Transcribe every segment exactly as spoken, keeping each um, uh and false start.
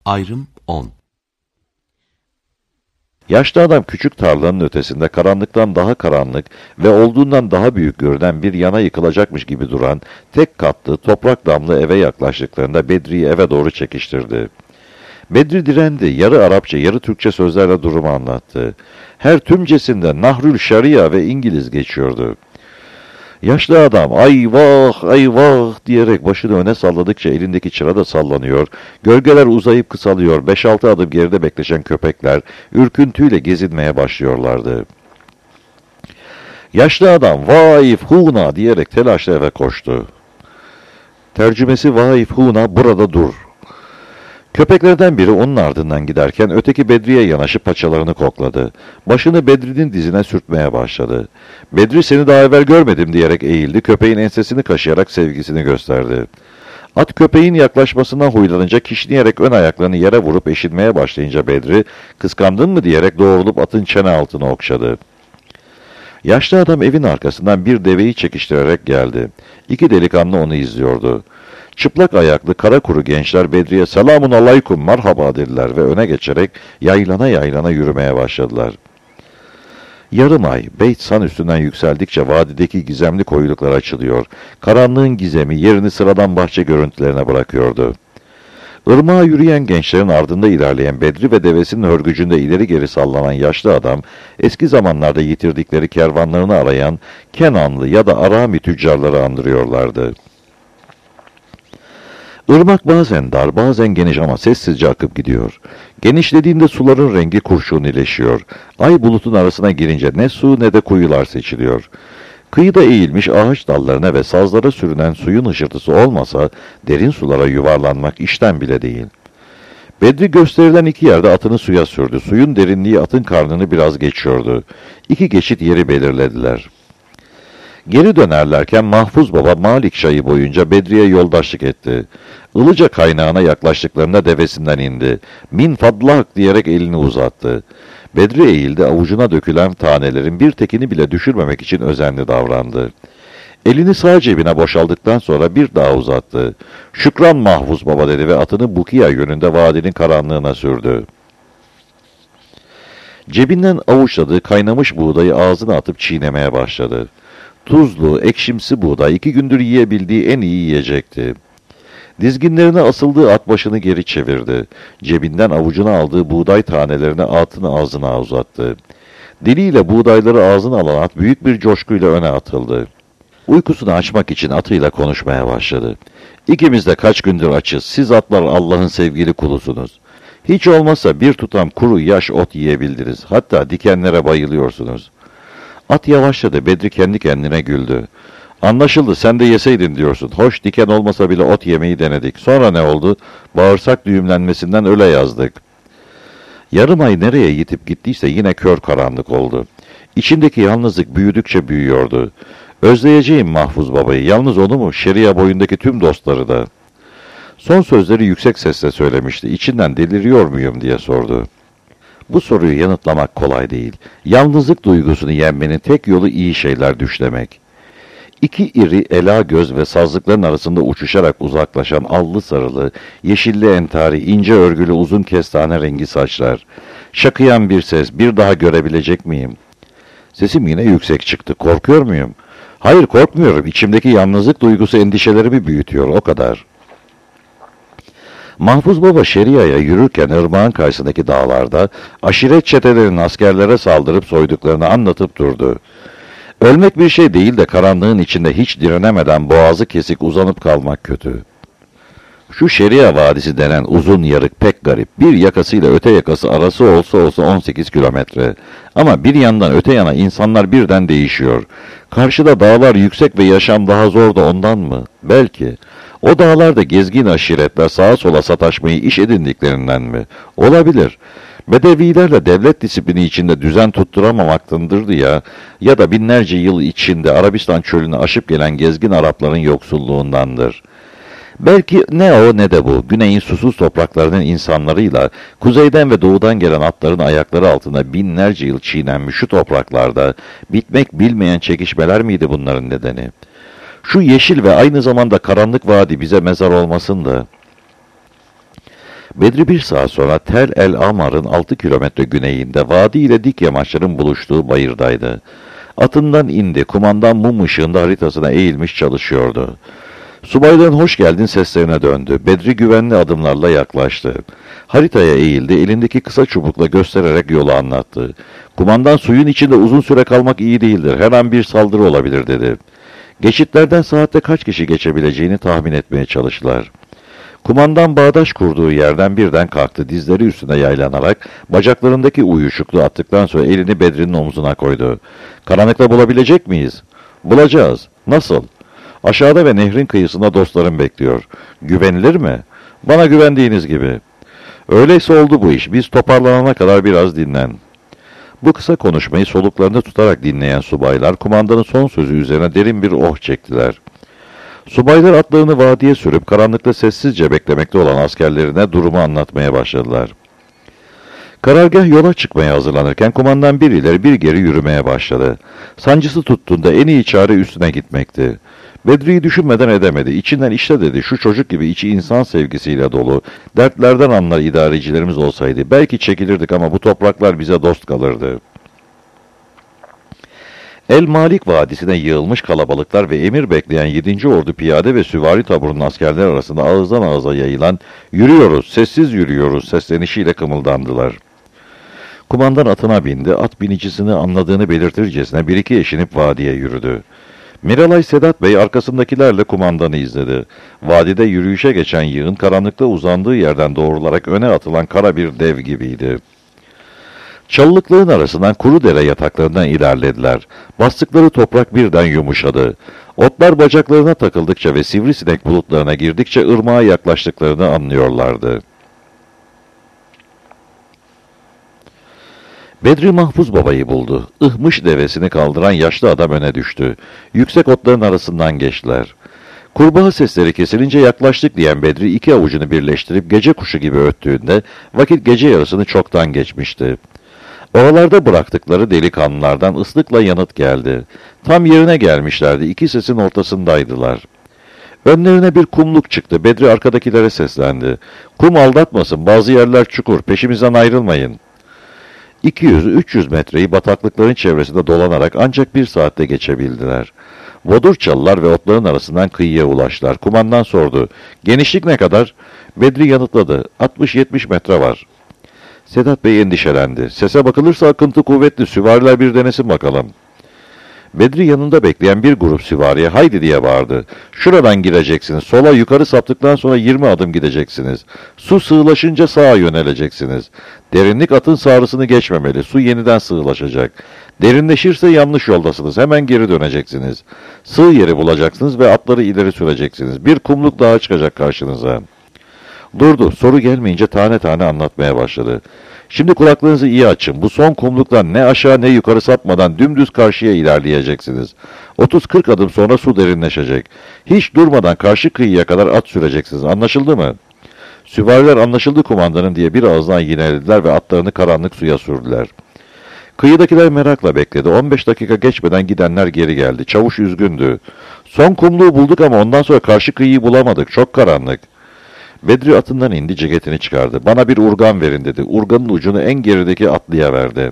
Ayrım on. Yaşlı adam küçük tarlanın ötesinde karanlıktan daha karanlık ve olduğundan daha büyük görünen bir yana yıkılacakmış gibi duran tek katlı toprak damlı eve yaklaştıklarında Bedri'yi eve doğru çekiştirdi. Bedri direndi, yarı Arapça yarı Türkçe sözlerle durumu anlattı. Her tümcesinde Nahrül Şaria ve İngiliz geçiyordu. Yaşlı adam ay vah ay vah diyerek başını öne salladıkça elindeki çıra da sallanıyor, gölgeler uzayıp kısalıyor, beş altı adım geride bekleşen köpekler ürküntüyle gezinmeye başlıyorlardı. Yaşlı adam vaif huna diyerek telaşla eve koştu. Tercümesi vaif huna burada dur. Köpeklerden biri onun ardından giderken öteki Bedri'ye yanaşıp paçalarını kokladı. Başını Bedri'nin dizine sürtmeye başladı. Bedri seni daha evvel görmedim diyerek eğildi, köpeğin ensesini kaşıyarak sevgisini gösterdi. At köpeğin yaklaşmasından huylanınca kişneyerek ön ayaklarını yere vurup eşinmeye başlayınca Bedri, kıskandın mı diyerek doğrulup atın çene altını okşadı. Yaşlı adam evin arkasından bir deveyi çekiştirerek geldi. İki delikanlı onu izliyordu. Çıplak ayaklı kara kuru gençler Bedri'ye selamun aleyküm merhaba dediler ve öne geçerek yaylana yaylana yürümeye başladılar. Yarım ay Beyt San üstünden yükseldikçe vadideki gizemli koyuluklar açılıyor. Karanlığın gizemi yerini sıradan bahçe görüntülerine bırakıyordu. Irmağa yürüyen gençlerin ardında ilerleyen Bedri ve devesinin hörgücünde ileri geri sallanan yaşlı adam, eski zamanlarda yitirdikleri kervanlarını arayan Kenanlı ya da Arami tüccarları andırıyorlardı. Irmak bazen dar, bazen geniş ama sessizce akıp gidiyor. Genişlediğinde suların rengi kurşunileşiyor. Ay bulutun arasına girince ne su ne de kuyular seçiliyor. Kıyıda eğilmiş ağaç dallarına ve sazlara sürünen suyun hışırtısı olmasa derin sulara yuvarlanmak işten bile değil. Bedri gösterilen iki yerde atını suya sürdü. Suyun derinliği atın karnını biraz geçiyordu. İki geçit yeri belirlediler. Geri dönerlerken Mahfuz Baba Malik çayı boyunca Bedri'ye yoldaşlık etti. Ilıca kaynağına yaklaştıklarında devesinden indi. Min fadlak diyerek elini uzattı. Bedri eğildi, avucuna dökülen tanelerin bir tekini bile düşürmemek için özenli davrandı. Elini sağ cebine boşaldıktan sonra bir daha uzattı. Şükran Mahfuz Baba dedi ve atını Bukiya yönünde vadinin karanlığına sürdü. Cebinden avuçladığı kaynamış buğdayı ağzına atıp çiğnemeye başladı. Tuzlu, ekşimsi buğday iki gündür yiyebildiği en iyi yiyecekti. Dizginlerine asıldığı at başını geri çevirdi. Cebinden avucuna aldığı buğday tanelerini atın ağzına uzattı. Diliyle buğdayları ağzına alan at büyük bir coşkuyla öne atıldı. Uykusunu açmak için atıyla konuşmaya başladı. İkimiz de kaç gündür açız. Siz atlar Allah'ın sevgili kulusunuz. Hiç olmazsa bir tutam kuru yaş ot yiyebildiniz. Hatta dikenlere bayılıyorsunuz. At yavaşladı. Bedri kendi kendine güldü. Anlaşıldı, sen de yeseydin diyorsun. Hoş, diken olmasa bile ot yemeyi denedik. Sonra ne oldu? Bağırsak düğümlenmesinden öyle yazdık. Yarım ay nereye yitip gittiyse yine kör karanlık oldu. İçindeki yalnızlık büyüdükçe büyüyordu. Özleyeceğim Mahfuz Baba'yı, yalnız onu mu, Şeria boyundaki tüm dostları da. Son sözleri yüksek sesle söylemişti. İçinden deliriyor muyum diye sordu. Bu soruyu yanıtlamak kolay değil. Yalnızlık duygusunu yenmenin tek yolu iyi şeyler düşlemek. İki iri ela göz ve sazlıkların arasında uçuşarak uzaklaşan allı sarılı, yeşilli entari, ince örgülü uzun kestane rengi saçlar. Şakıyan bir ses, bir daha görebilecek miyim? Sesim yine yüksek çıktı. Korkuyor muyum? Hayır, korkmuyorum. İçimdeki yalnızlık duygusu endişelerimi büyütüyor, o kadar. Mahfuz Baba Şeria'ya yürürken ırmağın karşısındaki dağlarda aşiret çetelerinin askerlere saldırıp soyduklarını anlatıp durdu. Ölmek bir şey değil de karanlığın içinde hiç direnemeden boğazı kesik uzanıp kalmak kötü. Şu Şeria Vadisi denen uzun yarık pek garip. Bir yakasıyla öte yakası arası olsa olsa on sekiz kilometre. Ama bir yandan öte yana insanlar birden değişiyor. Karşıda dağlar yüksek ve yaşam daha zor da ondan mı? Belki. O dağlarda gezgin aşiretler sağa sola sataşmayı iş edindiklerinden mi? Olabilir. Bedevilerle devlet disiplini içinde düzen tutturamamaktandır ya, ya da binlerce yıl içinde Arabistan çölünü aşıp gelen gezgin Arapların yoksulluğundandır. Belki ne o ne de bu, güneyin susuz topraklarının insanlarıyla, kuzeyden ve doğudan gelen atların ayakları altında binlerce yıl çiğnenmiş şu topraklarda, bitmek bilmeyen çekişmeler miydi bunların nedeni? Şu yeşil ve aynı zamanda karanlık vadi bize mezar olmasın da. Bedri bir saat sonra Tel El Amar'ın altı kilometre güneyinde vadi ile dik yamaçların buluştuğu bayırdaydı. Atından indi, kumandan mum ışığında haritasına eğilmiş çalışıyordu. Subayların hoş geldin seslerine döndü. Bedri güvenli adımlarla yaklaştı. Haritaya eğildi, elindeki kısa çubukla göstererek yolu anlattı. Kumandan suyun içinde uzun süre kalmak iyi değildir, her an bir saldırı olabilir dedi. Geçitlerden saatte kaç kişi geçebileceğini tahmin etmeye çalıştılar. Kumandan bağdaş kurduğu yerden birden kalktı, dizleri üstüne yaylanarak bacaklarındaki uyuşukluğu attıktan sonra elini Bedri'nin omzuna koydu. Karanlıkta bulabilecek miyiz? Bulacağız. Nasıl? Aşağıda ve nehrin kıyısında dostlarım bekliyor. Güvenilir mi? Bana güvendiğiniz gibi. Öyleyse oldu bu iş. Biz toparlanana kadar biraz dinlen. Bu kısa konuşmayı soluklarında tutarak dinleyen subaylar kumandanın son sözü üzerine derin bir oh çektiler. Subaylar atlarını vadiye sürüp karanlıkta sessizce beklemekte olan askerlerine durumu anlatmaya başladılar. Karargah yola çıkmaya hazırlanırken kumandan bir ileri bir geri yürümeye başladı. Sancısı tuttuğunda en iyi çare üstüne gitmekti. Bedri'yi düşünmeden edemedi. İçinden işte dedi, şu çocuk gibi içi insan sevgisiyle dolu, dertlerden anlar idarecilerimiz olsaydı belki çekilirdik ama bu topraklar bize dost kalırdı. El Malik Vadisi'ne yığılmış kalabalıklar ve emir bekleyen yedinci Ordu piyade ve süvari taburunun askerler arasında ağızdan ağıza yayılan "Yürüyoruz, sessiz yürüyoruz" seslenişiyle kımıldandılar. Kumandan atına bindi, at binicisini anladığını belirtircesine bir iki eşinip vadiye yürüdü. Miralay Sedat Bey arkasındakilerle kumandanı izledi. Vadide yürüyüşe geçen yığın karanlıkta uzandığı yerden doğrularak öne atılan kara bir dev gibiydi. Çalılıklığın arasından kuru dere yataklarından ilerlediler. Bastıkları toprak birden yumuşadı. Otlar bacaklarına takıldıkça ve sivrisinek bulutlarına girdikçe ırmağa yaklaştıklarını anlıyorlardı. Bedri Mahfuz Baba'yı buldu. Ihmış devesini kaldıran yaşlı adam öne düştü. Yüksek otların arasından geçtiler. Kurbağa sesleri kesilince yaklaştık diyen Bedri iki avucunu birleştirip gece kuşu gibi öttüğünde vakit gece yarısını çoktan geçmişti. Oralarda bıraktıkları delikanlılardan ıslıkla yanıt geldi. Tam yerine gelmişlerdi, iki sesin ortasındaydılar. Önlerine bir kumluk çıktı, Bedri arkadakilere seslendi. "Kum aldatmasın, bazı yerler çukur, peşimizden ayrılmayın." iki yüz üç yüz metreyi bataklıkların çevresinde dolanarak ancak bir saatte geçebildiler. Bodur çalılar ve otların arasından kıyıya ulaştılar. Kumandan sordu, "Genişlik ne kadar?" Bedri yanıtladı, altmış yetmiş metre var." Sedat Bey endişelendi. "Sese bakılırsa akıntı kuvvetli, süvariler bir denesin bakalım." Bedri yanında bekleyen bir grup süvariye "Haydi" diye bağırdı. "Şuradan gireceksiniz, sola yukarı saptıktan sonra yirmi adım gideceksiniz. Su sığlaşınca sağa yöneleceksiniz. Derinlik atın sağrısını geçmemeli, su yeniden sığlaşacak. Derinleşirse yanlış yoldasınız, hemen geri döneceksiniz. Sığ yeri bulacaksınız ve atları ileri süreceksiniz. Bir kumluk daha çıkacak karşınıza." Durdu, soru gelmeyince tane tane anlatmaya başladı. "Şimdi kulaklarınızı iyi açın. Bu son kumluktan ne aşağı ne yukarı sapmadan dümdüz karşıya ilerleyeceksiniz. otuz kırk adım sonra su derinleşecek. Hiç durmadan karşı kıyıya kadar at süreceksiniz. Anlaşıldı mı?" Süvariler "Anlaşıldı kumandanım" diye bir ağızdan yinelediler ve atlarını karanlık suya sürdüler. Kıyıdakiler merakla bekledi. on beş dakika geçmeden gidenler geri geldi. Çavuş üzgündü. "Son kumluğu bulduk ama ondan sonra karşı kıyıyı bulamadık. Çok karanlık." Bedri atından indi, ceketini çıkardı. "Bana bir urgan verin" dedi. Urganın ucunu en gerideki atlıya verdi.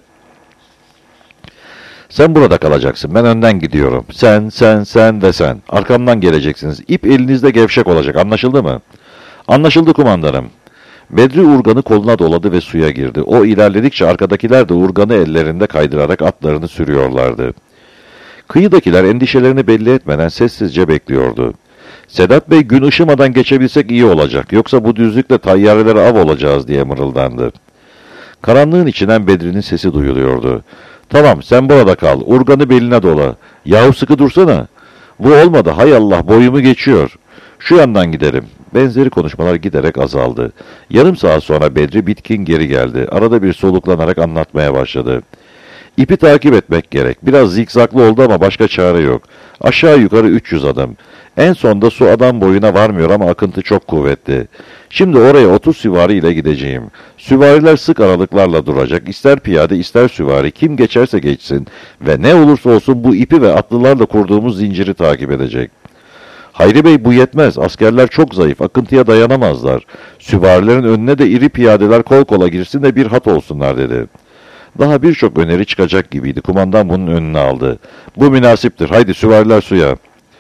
"Sen burada kalacaksın, ben önden gidiyorum. Sen, sen, sen ve sen. Arkamdan geleceksiniz. İp elinizde gevşek olacak, anlaşıldı mı?" "Anlaşıldı kumandanım." Bedri urganı koluna doladı ve suya girdi. O ilerledikçe arkadakiler de urganı ellerinde kaydırarak atlarını sürüyorlardı. Kıyıdakiler endişelerini belli etmeden sessizce bekliyordu. Sedat Bey, "Gün ışımadan geçebilsek iyi olacak, yoksa bu düzlükle tayyarelere av olacağız" diye mırıldandı. Karanlığın içinden Bedri'nin sesi duyuluyordu. "Tamam, sen burada kal, urganı beline dola. Yahu sıkı dursana." "Bu olmadı, hay Allah, boyumu geçiyor. Şu yandan giderim." Benzeri konuşmalar giderek azaldı. Yarım saat sonra Bedri bitkin geri geldi. Arada bir soluklanarak anlatmaya başladı. "İpi takip etmek gerek. Biraz zikzaklı oldu ama başka çare yok. Aşağı yukarı üç yüz adım. En sonda su adam boyuna varmıyor ama akıntı çok kuvvetli. Şimdi oraya otuz süvari ile gideceğim. Süvariler sık aralıklarla duracak. İster piyade ister süvari, kim geçerse geçsin ve ne olursa olsun bu ipi ve atlılarla kurduğumuz zinciri takip edecek. Hayri Bey bu yetmez. Askerler çok zayıf. Akıntıya dayanamazlar. Süvarilerin önüne de iri piyadeler kol kola girsin de bir hat olsunlar dedi. Daha birçok öneri çıkacak gibiydi. Kumandan bunun önüne aldı. Bu münasiptir. Haydi süvariler suya.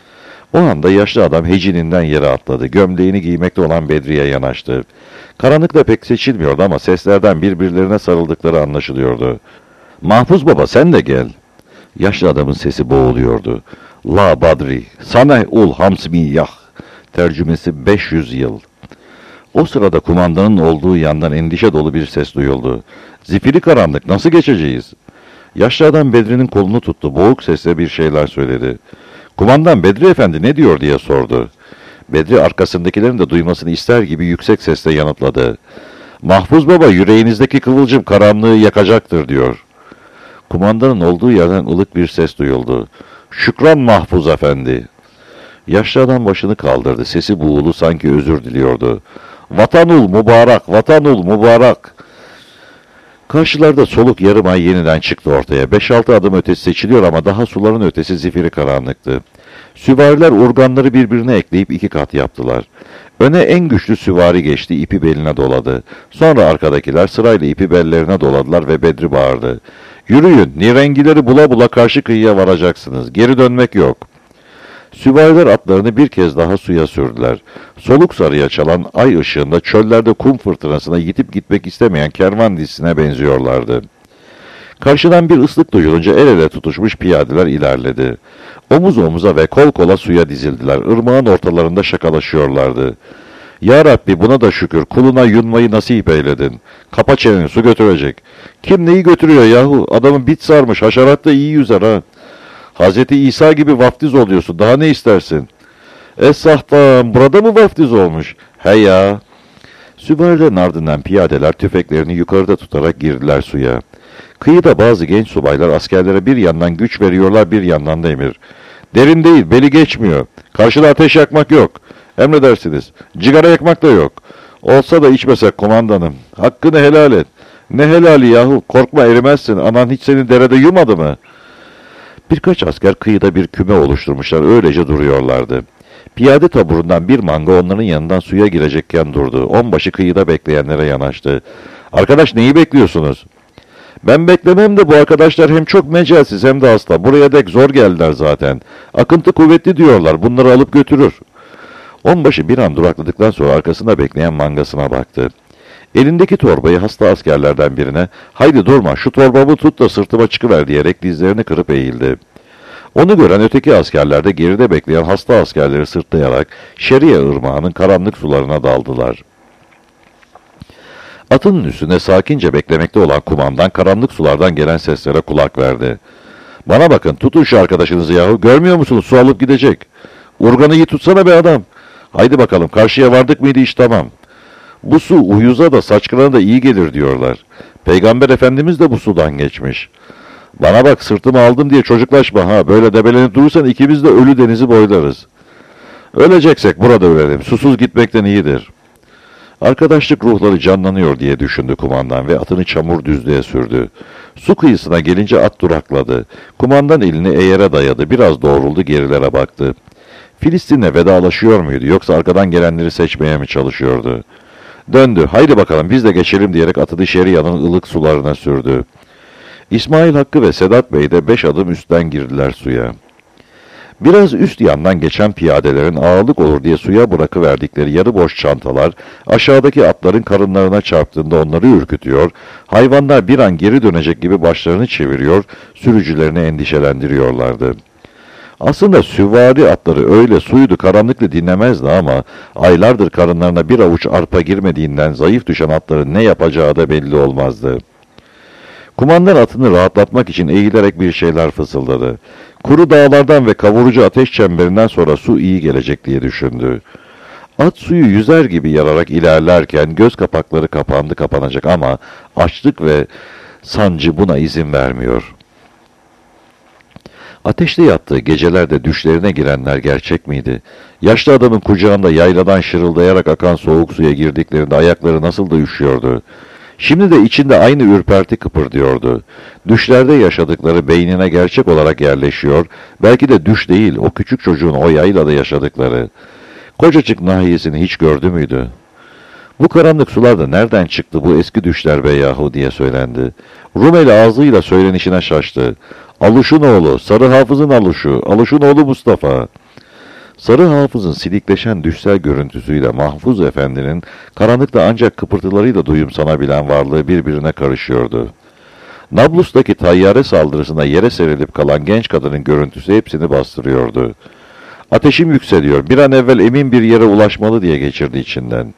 O anda yaşlı adam hecininden yere atladı. Gömleğini giymekte olan Bedri'ye yanaştı. Karanlıkta pek seçilmiyordu ama seslerden birbirlerine sarıldıkları anlaşılıyordu. Mahfuz baba sen de gel. Yaşlı adamın sesi boğuluyordu. La Badri, sana ul hamsmiyah. Tercümesi beş yüz yıl. O sırada kumandanın olduğu yandan endişe dolu bir ses duyuldu. Zifiri karanlık, nasıl geçeceğiz? Yaşlı adam Bedri'nin kolunu tuttu. Boğuk sesle bir şeyler söyledi. Kumandan Bedri efendi ne diyor diye sordu. Bedri arkasındakilerin de duymasını ister gibi yüksek sesle yanıtladı. Mahfuz baba yüreğinizdeki kıvılcım karanlığı yakacaktır diyor. Kumandanın olduğu yerden ılık bir ses duyuldu. Şükran Mahfuz efendi. Yaşlı adam başını kaldırdı. Sesi buğulu sanki özür diliyordu. Vatanul mübarek, vatanul mübarek. Karşılarda soluk yarım ay yeniden çıktı ortaya. Beş altı adım ötesi seçiliyor ama daha suların ötesi zifiri karanlıktı. Süvariler urganları birbirine ekleyip iki kat yaptılar. Öne en güçlü süvari geçti, ipi beline doladı. Sonra arkadakiler sırayla ipi bellerine doladılar ve Bedri bağırdı. Yürüyün, nirengileri bula bula karşı kıyıya varacaksınız. Geri dönmek yok. Süvariler atlarını bir kez daha suya sürdüler. Soluk sarıya çalan ay ışığında çöllerde kum fırtınasına yitip gitmek istemeyen kervan dizisine benziyorlardı. Karşıdan bir ıslık duyulunca el ele tutuşmuş piyadeler ilerledi. Omuz omuza ve kol kola suya dizildiler. Irmağın ortalarında şakalaşıyorlardı. Ya Rabbi buna da şükür, kuluna yunmayı nasip eyledin. Kapa çeneni, su götürecek. Kim neyi götürüyor yahu? Adamın bit sarmış, haşerat da iyi yüzer ha. Hazreti İsa gibi vaftiz oluyorsun, daha ne istersin? Esahtan, burada mı vaftiz olmuş? He ya. Süvarilerin ardından piyadeler tüfeklerini yukarıda tutarak girdiler suya. Kıyıda bazı genç subaylar askerlere bir yandan güç veriyorlar, bir yandan da emir. Derin değil, beli geçmiyor. Karşıda ateş yakmak yok. Emredersiniz. Cigara yakmak da yok. Olsa da içmesek kumandanım. Hakkını helal et. Ne helali yahu? Korkma erimezsin. Anan hiç seni derede yumadı mı? Birkaç asker kıyıda bir küme oluşturmuşlar. Öylece duruyorlardı. Piyade taburundan bir manga onların yanından suya girecekken durdu. Onbaşı kıyıda bekleyenlere yanaştı. Arkadaş neyi bekliyorsunuz? Ben beklemem de bu arkadaşlar hem çok mecalsiz hem de hasta. Buraya dek zor geldiler zaten. Akıntı kuvvetli diyorlar. Bunları alıp götürür. Onbaşı bir an durakladıktan sonra arkasında bekleyen mangasına baktı. Elindeki torbayı hasta askerlerden birine "Haydi durma, şu torbamı tut da sırtıma çıkıver" diyerek dizlerini kırıp eğildi. Onu gören öteki askerler de geride bekleyen hasta askerleri sırtlayarak Şeriye ırmağının karanlık sularına daldılar. Atının üstünde sakince beklemekte olan kumandan karanlık sulardan gelen seslere kulak verdi. "Bana bakın, tutun şu arkadaşınızı yahu, görmüyor musunuz su alıp gidecek. Urganı iyi tutsana be adam. Haydi bakalım, karşıya vardık mıydı iş tamam. Bu su uyuza da saçkına da iyi gelir diyorlar. Peygamber Efendimiz de bu sudan geçmiş. Bana bak, sırtımı aldım diye çocuklaşma ha, böyle debelenip durursan ikimiz de ölü denizi boylarız. Öleceksek burada ölelim, susuz gitmekten iyidir." Arkadaşlık ruhları canlanıyor diye düşündü kumandan ve atını çamur düzlüğe sürdü. Su kıyısına gelince at durakladı. Kumandan elini eğere dayadı, biraz doğruldu, gerilere baktı. Filistin'le vedalaşıyor muydu yoksa arkadan gelenleri seçmeye mi çalışıyordu? Döndü, "Haydi bakalım biz de geçelim" diyerek atını Şeria'nın ılık sularına sürdü. İsmail Hakkı ve Sedat Bey de beş adım üstten girdiler suya. Biraz üst yandan geçen piyadelerin ağırlık olur diye suya bırakıverdikleri yarı boş çantalar aşağıdaki atların karınlarına çarptığında onları ürkütüyor, hayvanlar bir an geri dönecek gibi başlarını çeviriyor, sürücülerini endişelendiriyorlardı. Aslında süvari atları öyle suydu karanlıklı dinlemezdi ama aylardır karınlarına bir avuç arpa girmediğinden zayıf düşen atların ne yapacağı da belli olmazdı. Kumandan atını rahatlatmak için eğilerek bir şeyler fısıldadı. Kuru dağlardan ve kavurucu ateş çemberinden sonra su iyi gelecek diye düşündü. At suyu yüzer gibi yararak ilerlerken göz kapakları kapandı kapanacak ama açlık ve sancı buna izin vermiyor. Ateşte yattığı gecelerde düşlerine girenler gerçek miydi? Yaşlı adamın kucağında yayladan şırıldayarak akan soğuk suya girdiklerinde ayakları nasıl da üşüyordu? Şimdi de içinde aynı ürperti kıpırdıyordu. Düşlerde yaşadıkları beynine gerçek olarak yerleşiyor, belki de düş değil, o küçük çocuğun o yaylada yaşadıkları. Kocacık nahiyesini hiç gördü müydü? Bu karanlık sularda nereden çıktı bu eski düşler be yahu diye söylendi. Rumeli ağzıyla söylenişine şaştı. Aluş'un oğlu, Sarı Hafız'ın Aluş'u, Aluş'un oğlu Mustafa. Sarı Hafız'ın silikleşen düşsel görüntüsüyle Mahfuz Efendi'nin karanlıkta ancak kıpırtılarıyla duyumsanabilen varlığı birbirine karışıyordu. Nablus'taki tayyare saldırısına yere serilip kalan genç kadının görüntüsü hepsini bastırıyordu. Ateşim yükseliyor, bir an evvel emin bir yere ulaşmalı diye geçirdi içinden.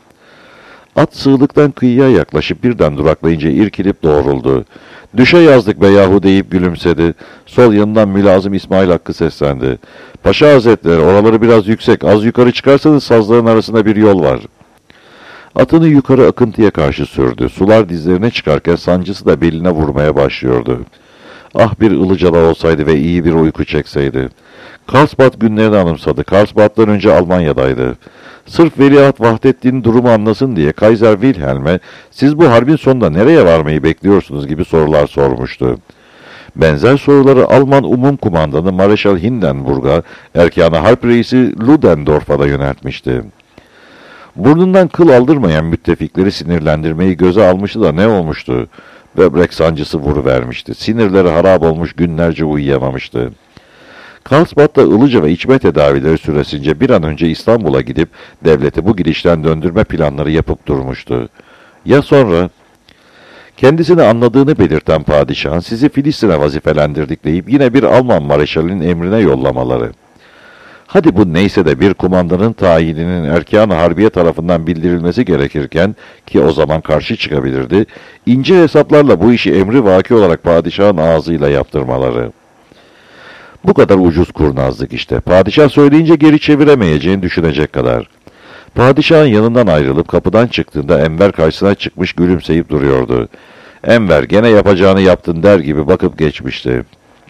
At sığlıktan kıyıya yaklaşıp birden duraklayınca irkilip doğruldu. Düşe yazdık be yahu deyip gülümsedi. Sol yanından mülazım İsmail Hakkı seslendi. Paşa Hazretleri, oraları biraz yüksek, az yukarı çıkarsanız sazların arasında bir yol var. Atını yukarı akıntıya karşı sürdü. Sular dizlerine çıkarken sancısı da beline vurmaya başlıyordu. Ah bir Ilıcalı olsaydı ve iyi bir uyku çekseydi. Karlsbad günlerini anımsadı. Karlsbad'dan önce Almanya'daydı. Sırf Veliaht Vahdettin'in durumu anlasın diye Kaiser Wilhelm'e siz bu harbin sonunda nereye varmayı bekliyorsunuz gibi sorular sormuştu. Benzer soruları Alman Umum Kumandanı Mareşal Hindenburg'a, Erkan-ı Harp Reisi Ludendorff'a da yöneltmişti. Burnundan kıl aldırmayan müttefikleri sinirlendirmeyi göze almıştı da ne olmuştu? Böbrek sancısı vuruvermişti. Sinirleri harap olmuş, günlerce uyuyamamıştı. Karlsbad'da ılıca ve içme tedavileri süresince bir an önce İstanbul'a gidip devleti bu gidişten döndürme planları yapıp durmuştu. Ya sonra? Kendisini anladığını belirten padişahın sizi Filistin'e vazifelendirdik deyip yine bir Alman mareşalinin emrine yollamaları. Hadi bu neyse de bir kumandanın tayininin Erkan-ı Harbiye tarafından bildirilmesi gerekirken ki o zaman karşı çıkabilirdi, ince hesaplarla bu işi emri vaki olarak padişahın ağzıyla yaptırmaları. Bu kadar ucuz kurnazlık işte. Padişah söyleyince geri çeviremeyeceğini düşünecek kadar. Padişahın yanından ayrılıp kapıdan çıktığında Enver karşısına çıkmış gülümseyip duruyordu. Enver gene yapacağını yaptın der gibi bakıp geçmişti.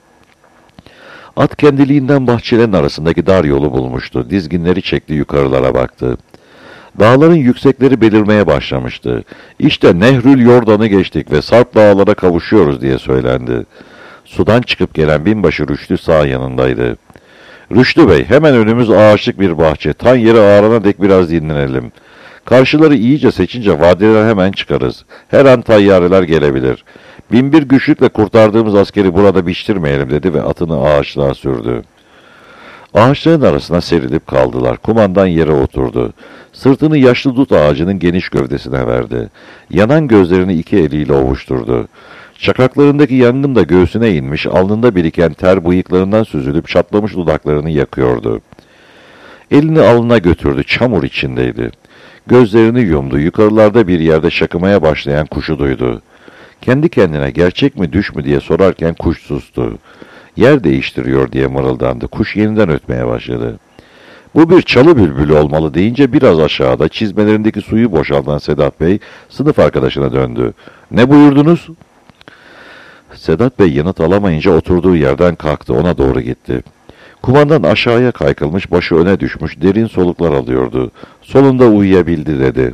At kendiliğinden bahçelerin arasındaki dar yolu bulmuştu. Dizginleri çekti, yukarılara baktı. Dağların yüksekleri belirmeye başlamıştı. İşte Nehrül Yordan'ı geçtik ve Sarp dağlara kavuşuyoruz diye söylendi. Sudan çıkıp gelen binbaşı Rüştü sağ yanındaydı. Rüştü Bey, hemen önümüz ağaçlık bir bahçe. Tan yeri ağarana dek biraz dinlenelim. Karşıları iyice seçince vadiden hemen çıkarız. Her an tayyareler gelebilir. Binbir güçlükle kurtardığımız askeri burada biçtirmeyelim dedi ve atını ağaçlığa sürdü. Ağaçların arasına serilip kaldılar. Kumandan yere oturdu. Sırtını yaşlı dut ağacının geniş gövdesine verdi. Yanan gözlerini iki eliyle ovuşturdu. Şakaklarındaki yangın da göğsüne inmiş, alnında biriken ter bıyıklarından süzülüp çatlamış dudaklarını yakıyordu. Elini alnına götürdü, çamur içindeydi. Gözlerini yumdu, yukarılarda bir yerde şakımaya başlayan kuşu duydu. Kendi kendine gerçek mi düş mü diye sorarken kuş sustu. Yer değiştiriyor diye mırıldandı, kuş yeniden ötmeye başladı. Bu bir çalı bülbülü olmalı deyince biraz aşağıda çizmelerindeki suyu boşaltan Sedat Bey sınıf arkadaşına döndü. Ne buyurdunuz? Sedat Bey yanıt alamayınca oturduğu yerden kalktı, ona doğru gitti. Kumandan aşağıya kaykılmış, başı öne düşmüş, derin soluklar alıyordu. Solunda uyuyabildi dedi.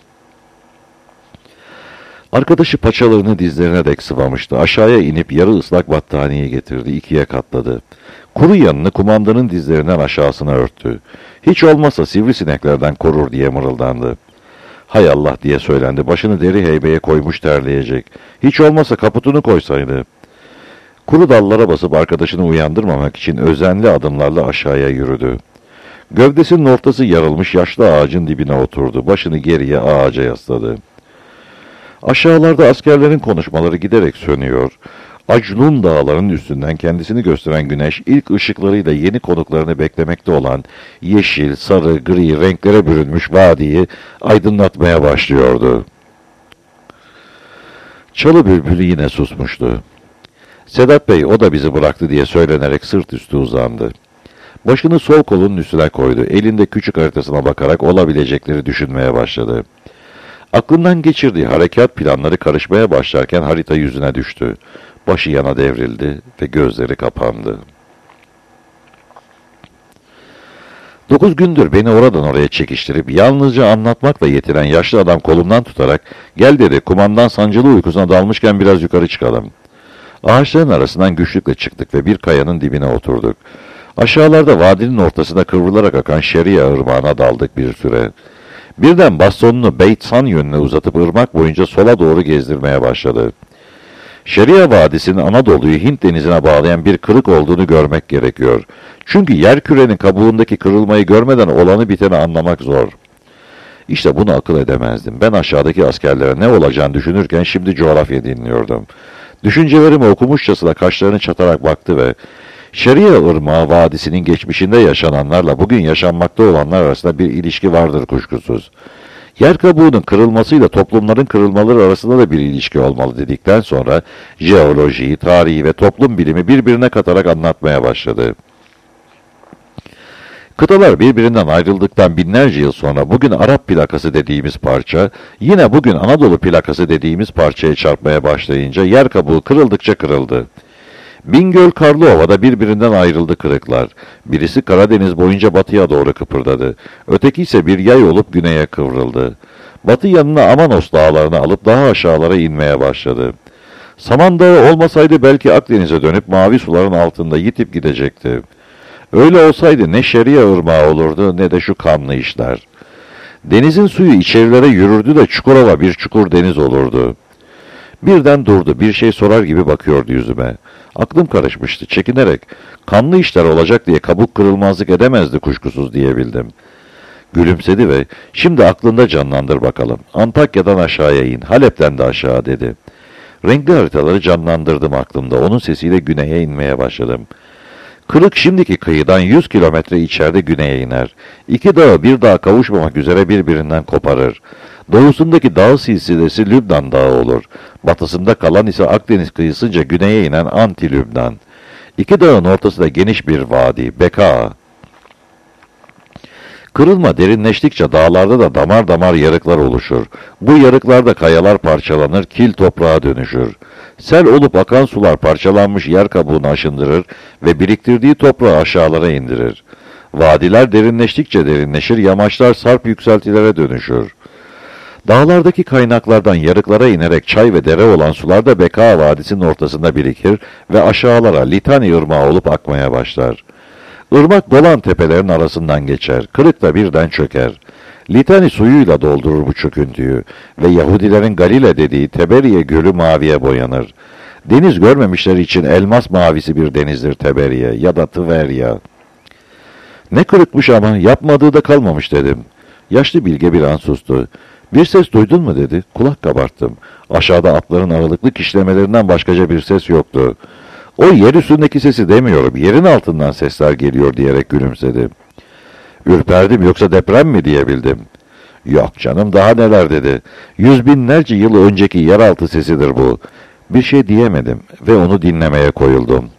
Arkadaşı paçalarını dizlerine dek sıvamıştı. Aşağıya inip yarı ıslak battaniye getirdi, ikiye katladı. Kuru yanını kumandanın dizlerinden aşağısına örttü. Hiç olmazsa sivrisineklerden korur diye mırıldandı. Hay Allah diye söylendi. Başını deri heybeye koymuş terleyecek. Hiç olmazsa kaputunu koysaydı. Kuru dallara basıp arkadaşını uyandırmamak için özenli adımlarla aşağıya yürüdü. Gövdesinin ortası yarılmış yaşlı ağacın dibine oturdu. Başını geriye ağaca yasladı. Aşağılarda askerlerin konuşmaları giderek sönüyor. Aclun dağlarının üstünden kendisini gösteren güneş ilk ışıklarıyla yeni konuklarını beklemekte olan yeşil, sarı, gri renklere bürünmüş vadiyi aydınlatmaya başlıyordu. Çalı bülbülü yine susmuştu. Sedat Bey o da bizi bıraktı diye söylenerek sırt üstü uzandı. Başını sol kolunun üstüne koydu. Elinde küçük haritasına bakarak olabilecekleri düşünmeye başladı. Aklından geçirdiği harekat planları karışmaya başlarken harita yüzüne düştü. Başı yana devrildi ve gözleri kapandı. Dokuz gündür beni oradan oraya çekiştirip yalnızca anlatmakla yetinen yaşlı adam kolumdan tutarak gel dedi, kumandan sancılı uykusuna dalmışken biraz yukarı çıkalım. Ağaçların arasından güçlükle çıktık ve bir kayanın dibine oturduk. Aşağılarda vadinin ortasında kıvrılarak akan Şeria ırmağına daldık bir süre. Birden bastonunu Beit San yönüne uzatıp ırmak boyunca sola doğru gezdirmeye başladı. Şeria Vadisi'nin Anadolu'yu Hint denizine bağlayan bir kırık olduğunu görmek gerekiyor. Çünkü yerkürenin kabuğundaki kırılmayı görmeden olanı biteni anlamak zor. İşte bunu akıl edemezdim. Ben aşağıdaki askerlere ne olacağını düşünürken şimdi coğrafya dinliyordum. Düşüncelerimi okumuşçasına kaşlarını çatarak baktı ve Şeria Irmağı Vadisi'nin geçmişinde yaşananlarla bugün yaşanmakta olanlar arasında bir ilişki vardır kuşkusuz. Yer kabuğunun kırılmasıyla toplumların kırılmaları arasında da bir ilişki olmalı dedikten sonra jeolojiyi, tarihi ve toplum bilimi birbirine katarak anlatmaya başladı. Kıtalar birbirinden ayrıldıktan binlerce yıl sonra bugün Arap plakası dediğimiz parça, yine bugün Anadolu plakası dediğimiz parçaya çarpmaya başlayınca yer kabuğu kırıldıkça kırıldı. Bingöl Karlıova'da birbirinden ayrıldı kırıklar. Birisi Karadeniz boyunca batıya doğru kıpırdadı. Öteki ise bir yay olup güneye kıvrıldı. Batı yanına Amanos dağlarını alıp daha aşağılara inmeye başladı. Samandağı olmasaydı belki Akdeniz'e dönüp mavi suların altında yitip gidecekti. Öyle olsaydı ne Şeria Irmağı olurdu ne de şu kanlı işler. Denizin suyu içerilere yürürdü de Çukurova bir çukur deniz olurdu. Birden durdu, bir şey sorar gibi bakıyordu yüzüme. Aklım karışmıştı, çekinerek kanlı işler olacak diye kabuk kırılmazlık edemezdi kuşkusuz diyebildim. Gülümsedi ve şimdi aklında canlandır bakalım. Antakya'dan aşağıya in, Halep'ten de aşağı dedi. Renkli haritaları canlandırdım aklımda, onun sesiyle güneye inmeye başladım. Kırık şimdiki kıyıdan yüz kilometre içeride güneye iner. İki dağı bir dağa kavuşmamak üzere birbirinden koparır. Doğusundaki dağ silsilesi Lübnan Dağı olur. Batısında kalan ise Akdeniz kıyısınca güneye inen Anti-Lübnan. İki dağın ortasında geniş bir vadi, Beka. Kırılma derinleştikçe dağlarda da damar damar yarıklar oluşur. Bu yarıklarda kayalar parçalanır, kil toprağa dönüşür. Sel olup akan sular parçalanmış yer kabuğunu aşındırır ve biriktirdiği toprağı aşağılara indirir. Vadiler derinleştikçe derinleşir, yamaçlar sarp yükseltilere dönüşür. Dağlardaki kaynaklardan yarıklara inerek çay ve dere olan sular da Beka Vadisi'nin ortasında birikir ve aşağılara Litani Irmağı olup akmaya başlar. Irmak dolan tepelerin arasından geçer, kırık da birden çöker. Litani suyuyla doldurur bu çöküntüyü ve Yahudilerin Galile dediği Teberiye Gölü maviye boyanır. Deniz görmemişler için elmas mavisi bir denizdir Teberiye ya da Tverya. Ne kırıkmış ama yapmadığı da kalmamış dedim. Yaşlı bilge bir an sustu. Bir ses duydun mu dedi. Kulak kabarttım. Aşağıda atların aralıklı kişlemelerinden başkaca bir ses yoktu. O yer üstündeki sesi demiyorum, yerin altından sesler geliyor diyerek gülümsedi. Ürperdim, yoksa deprem mi diyebildim. Yok canım, daha neler dedi. Yüz binlerce yıl önceki yeraltı sesidir bu. Bir şey diyemedim ve onu dinlemeye koyuldum.